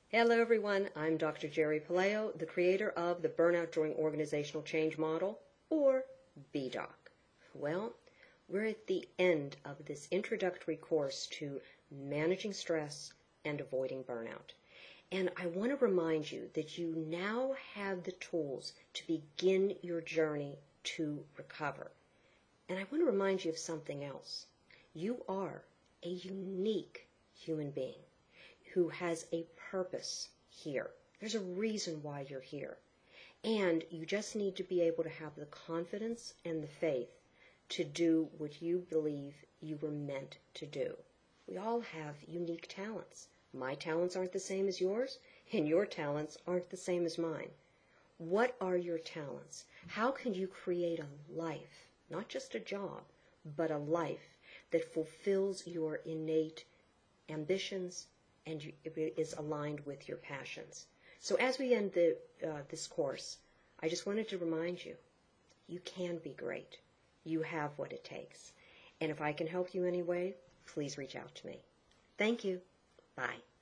Hello everyone, I'm Dr. Jerry Paleo, the creator of the Burnout During Organizational Change model, or BDOC. Well, we're at the end of this introductory course to managing stress and avoiding burnout. And I want to remind you that you now have the tools to begin your journey to recover. And I want to remind you of something else. You are a unique human being who has a purpose here. There's a reason why you're here. And you just need to be able to have the confidence and the faith to do what you believe you were meant to do. We all have unique talents. My talents aren't the same as yours, and your talents aren't the same as mine. What are your talents? How can you create a life, not just a job, but a life that fulfills your innate ambitions and is aligned with your passions? So as we end this course, I just wanted to remind you, you can be great. You have what it takes. And if I can help you in any way, please reach out to me. Thank you. Bye.